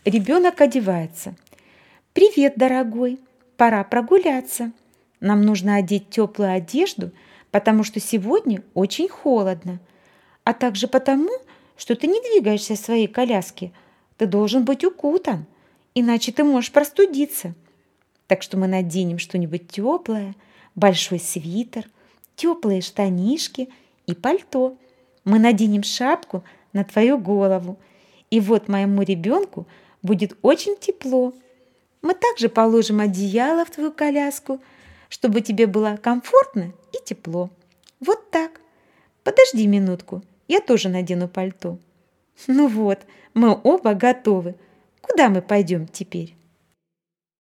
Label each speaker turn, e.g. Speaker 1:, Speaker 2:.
Speaker 1: Ребенок одевается. «Привет, дорогой, пора прогуляться. Нам нужно одеть теплую одежду, потому что сегодня очень холодно, а также потому, что ты не двигаешься в своей коляске. Ты должен быть укутан, иначе ты можешь простудиться. Так что мы наденем что-нибудь теплое, большой свитер, теплые штанишки и пальто. Мы наденем шапку на твою голову, и вот моему ребенку будет очень тепло. Мы также положим одеяло в твою коляску, чтобы тебе было комфортно и тепло. Вот так. Подожди минутку, я тоже надену пальто. Ну вот, мы оба готовы. Куда мы пойдем теперь?»